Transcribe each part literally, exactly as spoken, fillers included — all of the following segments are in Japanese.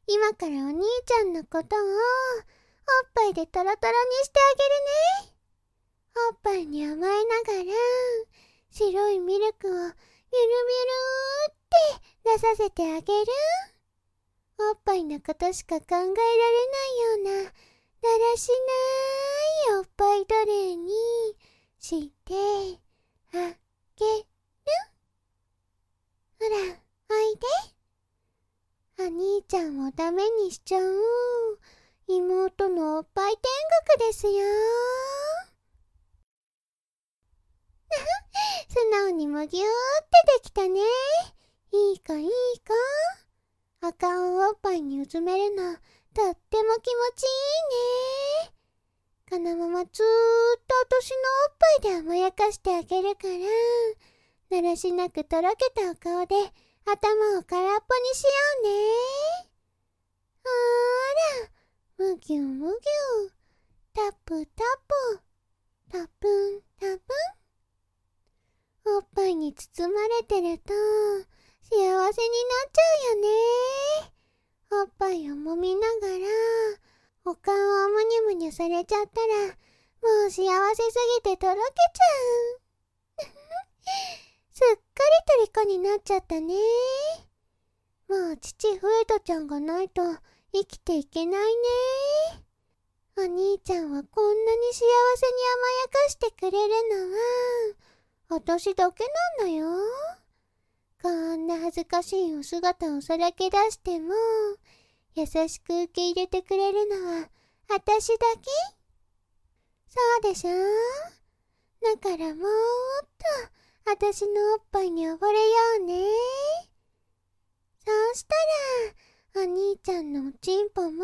今からお兄ちゃんのことをおっぱいでトロトロにしてあげるね。おっぱいに甘えながら白いミルクをゆるみるって出させてあげる。おっぱいのことしか考えられないようなだらしないおっぱい奴隷にしてあげる。ほら、おいで。お兄ちゃんをダメにしちゃう妹のおっぱい天国ですよ。素直にもぎゅーってできたね。いい子いい子。お顔をおっぱいにうずめるのとっても気持ちいいね。このままずーっと私のおっぱいで甘やかしてあげるから、だらしなくとろけたお顔で頭を空っぽにしようね。ほーら、むぎゅむぎゅ、タプタプ、タプンタプン。おっぱいに包まれてると幸せになっちゃうよね。おっぱいを揉みながらお顔をむにゅむにゅされちゃったらもう幸せすぎてとろけちゃう。すっかり虜になっちゃったね。もう父フエトちゃんがないと生きていけないね。お兄ちゃんはこんなに幸せに甘やかしてくれるのは私だけなんだよ。こんな恥ずかしいお姿をさらけ出しても優しく受け入れてくれるのは私だけ。そうでしょ。だからもっと私のおっぱいに溺れようね。そうしたらお兄ちゃんのおちんぽもいっぱい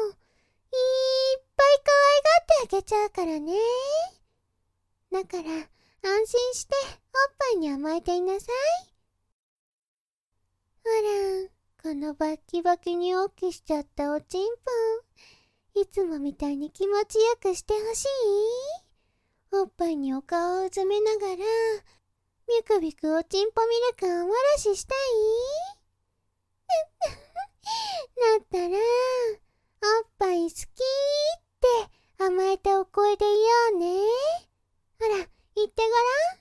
可愛がってあげちゃうからね。だから安心しておっぱいに甘えていなさい。ほら、このバッキバキに大きしちゃったおちんぽ、いつもみたいに気持ちよくしてほしい？おっぱいにお顔をうずめながら、ビクビクおちんぽミルクをおもらししたい？だったら、おっぱい好きって甘えたお声で言おうね。ほら、言ってごらん。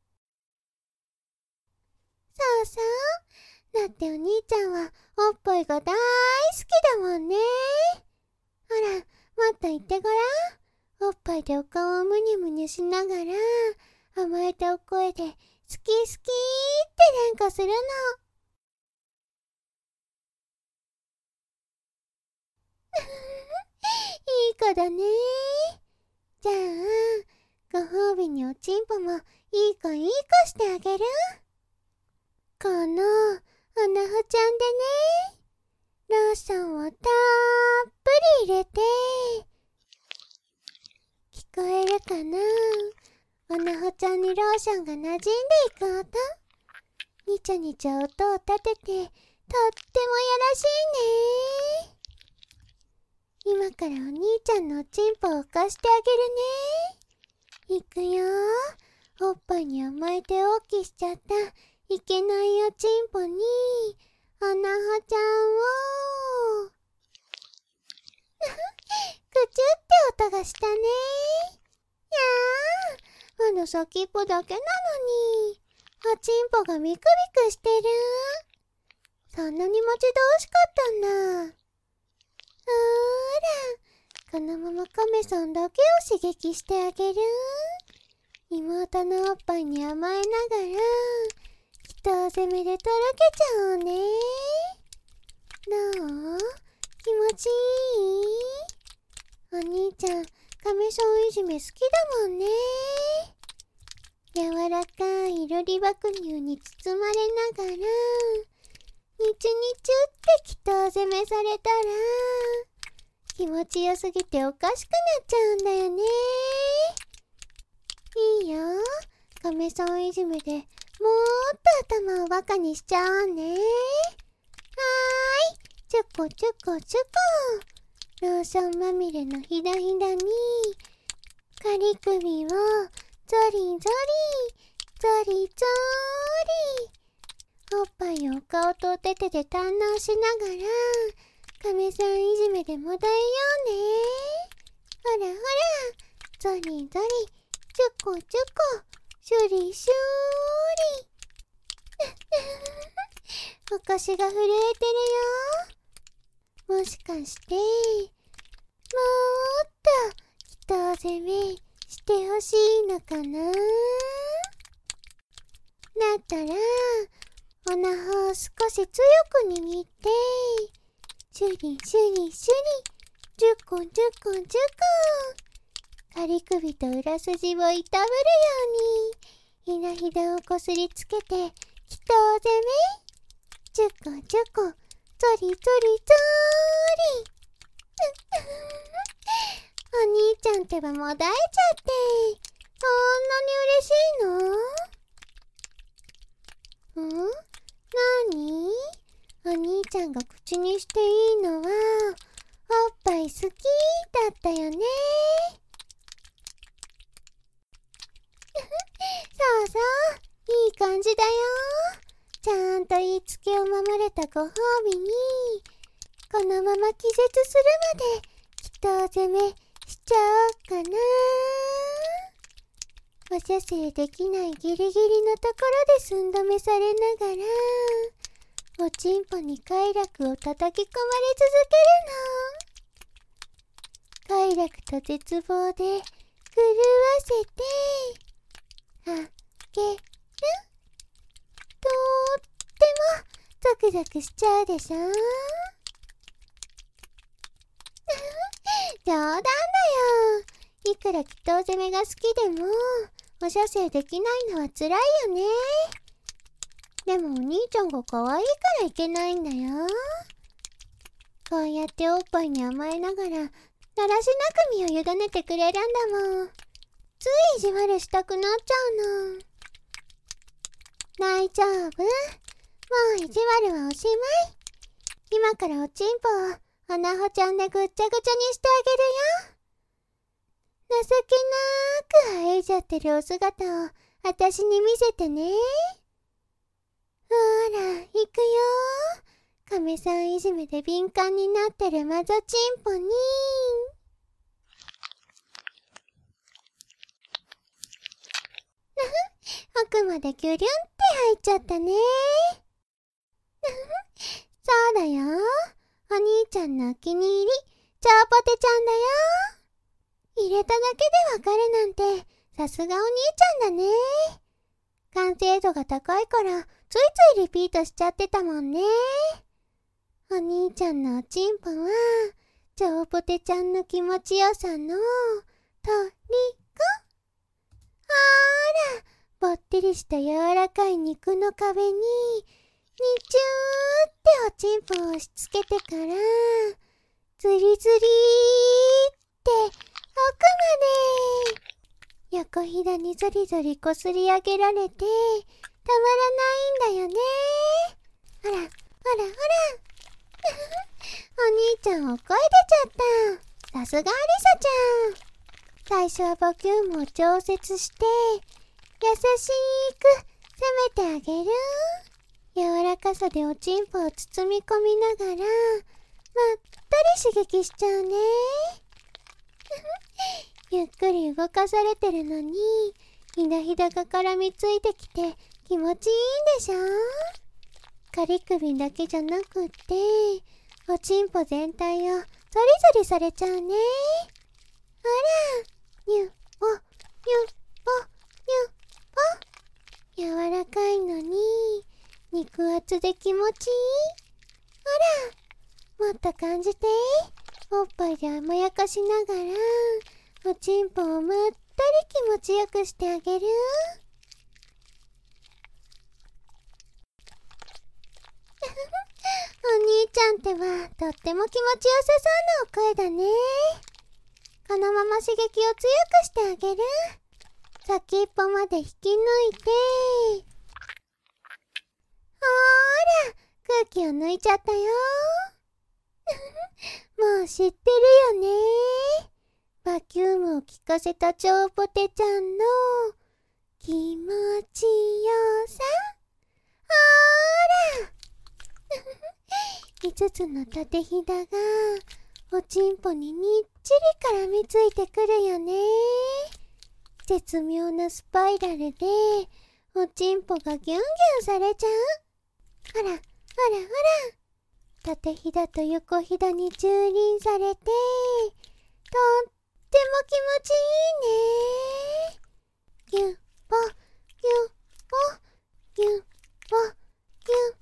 そうそう。だってお兄ちゃんはおっぱいが大好きだもんね。ほら、もっと言ってごらん。おっぱいでお顔をむにゅむにゅしながら甘えたお声で好き好きって連呼するの。いい子だね。じゃあ、ご褒美におちんぽもいい子いい子してあげる。このおなほちゃんでね、ローションをたっぷり入れて、聞こえるかな？おなほちゃんにローションが馴染んでいく音。にちゃにちゃ音を立てて、とってもやらしいね。今からお兄ちゃんのおちんぽを貸してあげるね。いくよ。おっぱいに甘えて大きしちゃったいけないおちんぽにおなほちゃんをくちゅって音がしたね。やー、まだ先っぽだけなのにおちんぽがビクビクしてる。そんなに待ち遠しかったんだ。ほーら、このままカメさんだけを刺激してあげる。妹のおっぱいに甘えながら一攻めでとろけちゃおうね。どう？気持ちいい？お兄ちゃん、カメソンいじめ好きだもんね。柔らかいロリ爆乳に包まれながらニチュニチュってきっと攻めされたら気持ちよすぎておかしくなっちゃうんだよね。いいよ、カメソンいじめでもーっと頭をバカにしちゃおうね。はーい、チュコチュコチュコ。ローションまみれのひだひだにカリ首をゾリゾリゾリゾリ。おっぱいをお顔とお手手で堪能しながら亀さんいじめでもだえようね。ほらほら、ゾリゾリ、ちょこちょこ、シュリシューリ。お腰が震えてるよ。もしかして、もっと人を攻めしてほしいのかな。だったら、おなほを少し強く握って、シュリシュリシュリ、ジュコジュコジュコ。仮首と裏筋をいたぶるように、ひだひだをこすりつけて、人を攻め。ジュコジュコ、ゾリゾリゾーリ。お兄ちゃんってばもだえちゃって、そんなに嬉しいの？ん？なに？お兄ちゃんが口にしていいのは、おっぱい好きだったよね。そうそう、いい感じだよ。ちゃんと言いつけを守れたご褒美に、このまま気絶するまで人を攻めしちゃおうかな。お射精できないギリギリのところで寸止めされながら、おちんぽに快楽を叩き込まれ続けるの。快楽と絶望で狂わせてあげる。とってもゾクゾクしちゃうでしょ。冗談だよ。いくら祈祷攻めが好きでもお射精できないのは辛いよね。でもお兄ちゃんが可愛いからいけないんだよ。こうやっておっぱいに甘えながらだらしなく身を委ねてくれるんだもん。つい意地悪したくなっちゃうの。大丈夫。もう意地悪はおしまい。今からおちんぽをおなほちゃんでぐっちゃぐちゃにしてあげるよ。情けなーくあえいじゃってるお姿をあたしに見せてね。ほら、行くよ。亀さんいじめで敏感になってるマゾチンポに。奥までギュリュンって入っちゃったね。そうだよ。お兄ちゃんのお気に入り、チョウポテちゃんだよ。入れただけでわかるなんて、さすがお兄ちゃんだね。完成度が高いから、ついついリピートしちゃってたもんね。お兄ちゃんのおちんぽは、チョウポテちゃんの気持ちよさの、とりこ。あら、ぼってりした柔らかい肉の壁に、にちゅーっておちんぽを押し付けてから、ズリズリーって奥まで、横ひだにゾリゾリこすり上げられて、たまらないんだよね。ほら、ほらほら。お兄ちゃんお声出ちゃった。さすがアリサちゃん。最初はボキュームを調節して、優しく攻めてあげる。柔らかさでおちんぽを包み込みながら、まったり刺激しちゃうね。ゆっくり動かされてるのに、ひだひだが絡みついてきて気持ちいいんでしょ。仮首だけじゃなくって、おちんぽ全体をゾリゾリされちゃうね。ほら、ゆっぽ、ゆっぽ、ゆっぽ。柔らかいのに、肉厚で気持ちいい。ほら、もっと感じて。おっぱいで甘やかしながら、おちんぽをまったり気持ちよくしてあげる。お兄ちゃんってばとっても気持ちよさそうなお声だね。このまま刺激を強くしてあげる。先っぽまで引き抜いて、ほーら、空気を抜いちゃったよ。もう知ってるよね。バキュームを効かせたチョウポテちゃんの気持ちよさ。ほーらいいつつの縦ひだがおちんぽににっちり絡みついてくるよね。絶妙なスパイラルでおちんぽがギュンギュンされちゃう。あらあらあら、縦ひだと横ひだに蹂躙されてとっても気持ちいいね。ギュッポギュッポギュッポギュッ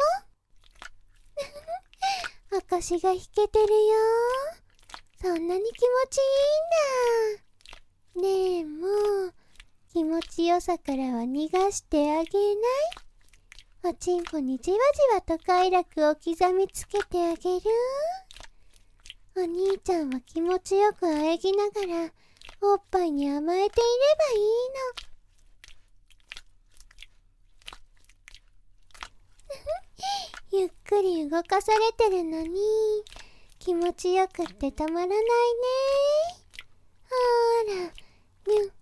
ポ証が弾けてるよ。そんなに気持ちいいんだ。ねえ、もう気持ちよさからは逃がしてあげない？おちんぽにじわじわと快楽を刻みつけてあげる。お兄ちゃんは気持ちよく喘ぎながらおっぱいに甘えていればいいの。ゆっくり動かされてるのに気持ちよくってたまらないね。ほら、ニュップニュップ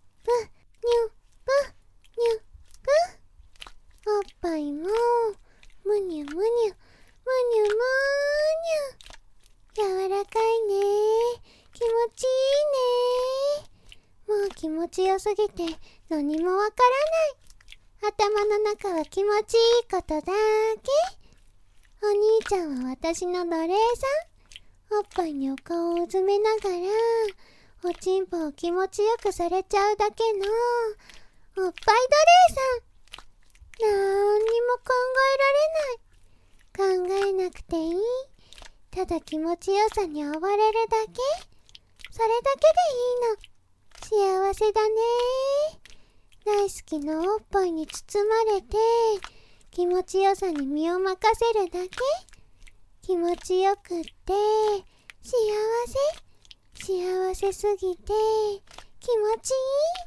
ニュップ、おっぱいもむにゅむにゅむにゅむにゅ、柔らかいね。気持ちいいね。もう気持ちよすぎて何もわからない。頭の中は気持ちいいことだけ。お兄ちゃんは私の奴隷さん。おっぱいにお顔をうずめながらおちんぽを気持ちよくされちゃうだけのおっぱい奴隷さん。なんにも考えられない。考えなくていい。ただ気持ちよさに追われるだけ。それだけでいいの。幸せだね。大好きなおっぱいに包まれて気持ちよさに身を任せるだけ。気持ちよくって幸せ。幸せすぎて気持ち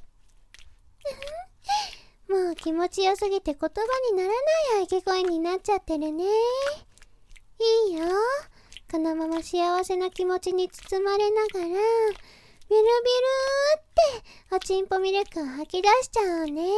いい。もう気持ちよすぎて言葉にならない喘ぎ声になっちゃってるね。いいよ。このまま幸せな気持ちに包まれながらビュルビュルっておちんぽミルクを吐き出しちゃうね。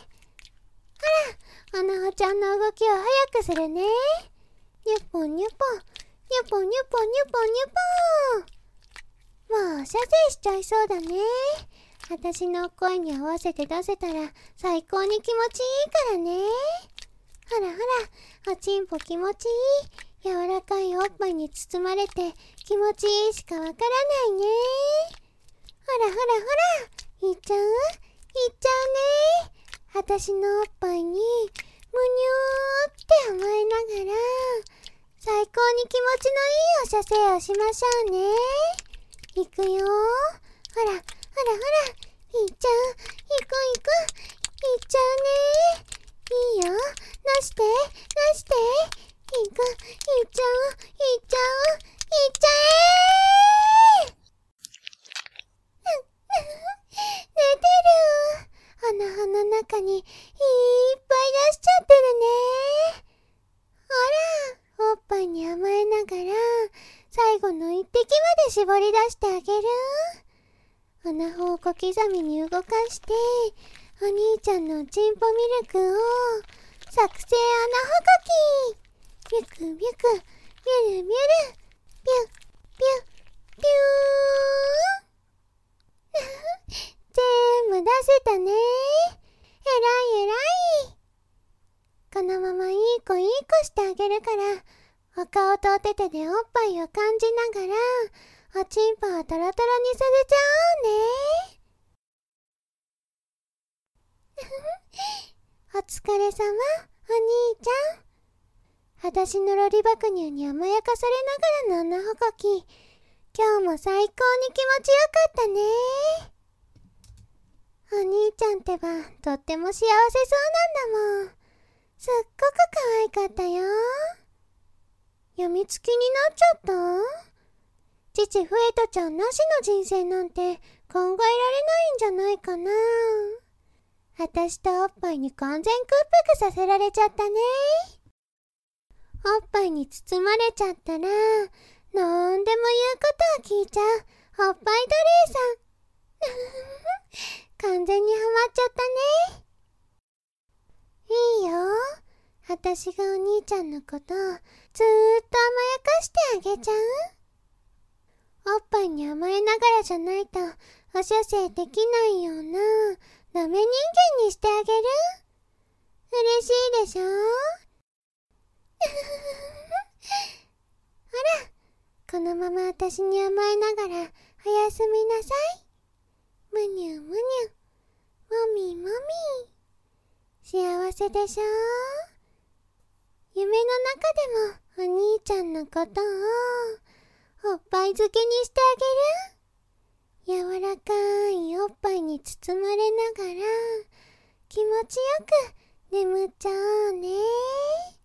あら、おなほちゃんの動きを早くするね。ニュポニュポニュポニュポニュポニュポ。もう射精しちゃいそうだね。私の声に合わせて出せたら最高に気持ちいいからね。ほらほら、おちんぽ気持ちいい。柔らかいおっぱいに包まれて気持ちいいしかわからないね。ほらほらほら、いっちゃういっちゃうね。私のおっぱいにむにゅーって甘えながら最高に気持ちのいいお射精をしましょうね。いくよ。ほらほらほら、いっちゃう。いくいく、いっちゃうね。いいよ。出して出して、いく、いっちゃう、いっちゃう、いっちゃえー。寝てる。鼻の中にいっぱい出しちゃってるね。ほら、おっぱいに甘えながら最後の一滴まで絞り出してあげる。おなほを小刻みに動かしてお兄ちゃんのちんぽミルクを作成穴ほこき。ビュクビュク、ビュルビュル、ビュッビュッビュー全部出せたね。えらいえらい。このままいい子いい子してあげるから、お顔とお手手でおっぱいを感じながらおちんぽをトロトロにさせちゃおうね。お疲れ様、お兄ちゃん。裸足のロリ爆乳に甘やかされながらの穴ほこき。今日も最高に気持ちよかったね。お兄ちゃんってばとっても幸せそうなんだもん。すっごく可愛かったよ。やみつきになっちゃった？父フエトちゃんなしの人生なんて考えられないんじゃないかな。私とおっぱいに完全屈服させられちゃったね。おっぱいに包まれちゃったらなんでも言うことを聞いちゃうおっぱい奴隷さん。完全にハマっちゃったね。いいよ。 あたしがお兄ちゃんのことずーっと甘やかしてあげちゃう。おっぱいに甘えながらじゃないとお射精できないようなダメ人間にしてあげる。嬉しいでしょ。ほら、このままあたしに甘えながらおやすみなさい。むにゅむにゅ、もみもみ。幸せでしょ。夢の中でもお兄ちゃんのことをおっぱい漬けにしてあげる。柔らかいおっぱいに包まれながら気持ちよく眠っちゃおうね。